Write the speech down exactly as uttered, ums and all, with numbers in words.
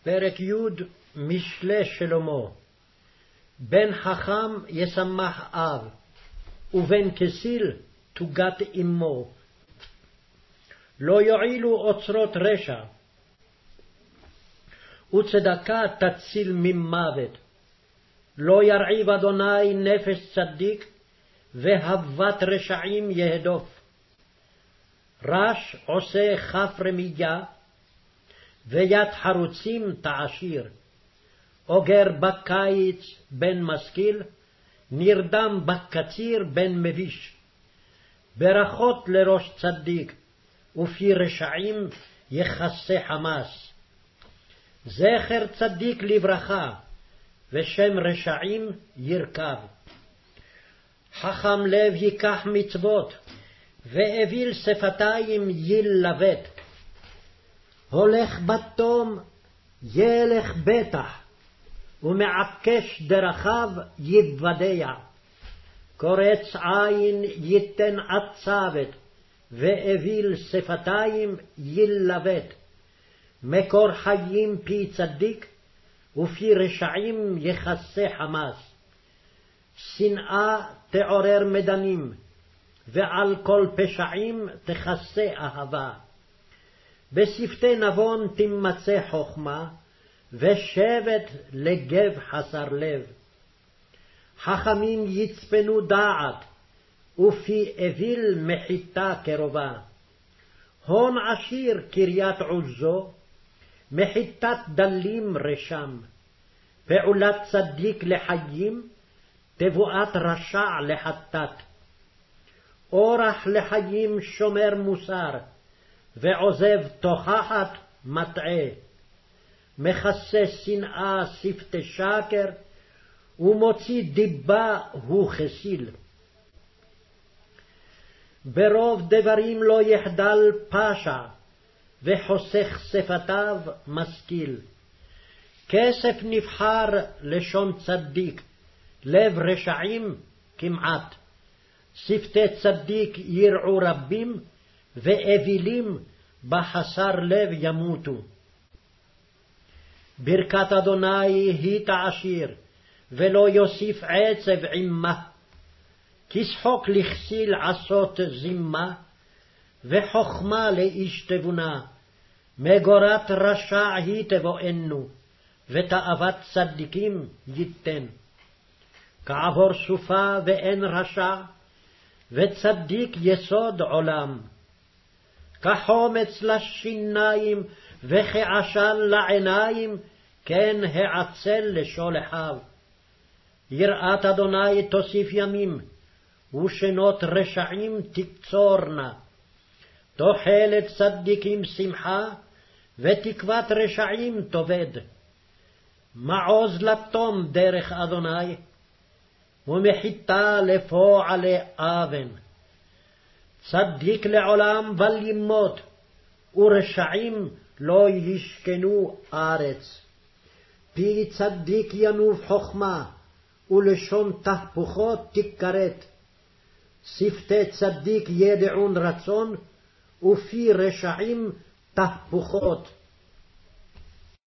פרק י' משלי שלמה. בן חכם ישמח אב, ובן כסיל תוגת אמו. לא יועילו אוצרות רשע, וצדקה תציל ממוות. לא ירעיב אדוני נפש צדיק, והבת רשעים יהדוף. רש עושה כף רמייה, ויד חרוצים תעשיר. אוגר בקיץ בן משכיל, נרדם בקציר בן מביש. ברכות לראש צדיק, ופי רשעים יכסה חמס. זכר צדיק לברכה, ושם רשעים ירכב. חכם לב ייקח מצוות, ואוויל שפתיים ילבט. הולך בתום ילך בטח, ומעקש דרכיו יתוודע. קורץ עין ייתן עצבת, ואוויל שפתיים ילבט. מקור חיים פי צדיק, ופי רשעים יכסה חמס. שנאה תעורר מדנים, ועל כל פשעים תכסה אהבה. בשפתי נבון תמצא חוכמה, ושבט לגב חסר לב. חכמים יצפנו דעת, ופי אוויל מחיתה קרובה. הון עשיר קריית עוזו, מחיתת דלים רשם. פעולת צדיק לחיים, תבואת רשע לחטאת. אורח לחיים שומר מוסר, ועוזב תוכחת מטעה. מכסה שנאה שפתי שקר, ומוציא דיבה הוא כסיל. ברוב דברים לא יחדל פשע, וחוסך שפתיו משכיל. כסף נבחר לשון צדיק, לב רשעים כמעט. שפתי צדיק ירעו רבים, ואווילים בחסר לב ימותו. ברכת אדוני היא תעשיר, ולא יוסיף עצב עמה. כשחוק לכסיל עשות זימה, וחכמה לאיש תבונה. מגורת רשע היא תבואנו, ותאוות צדיקים ייתן. כעבור סופה ואין רשע, וצדיק יסוד עולם. כחומץ לשיניים, וכעשן לעיניים, כן העצל לשולחיו. יראת אדוני תוסיף ימים, ושנות רשעים תקצורנה. תוחלת צדיקים שמחה, ותקוות רשעים תאבד. מעוז לתום דרך אדוני, ומחיתה לפועלי אבן. צדיק לעולם בל ימות, ורשעים לא ישכנו ארץ. פי צדיק ינוב חכמה, ולשון תהפוכות תכרת. שפתי צדיק ידעון רצון, ופי רשעים תהפוכות.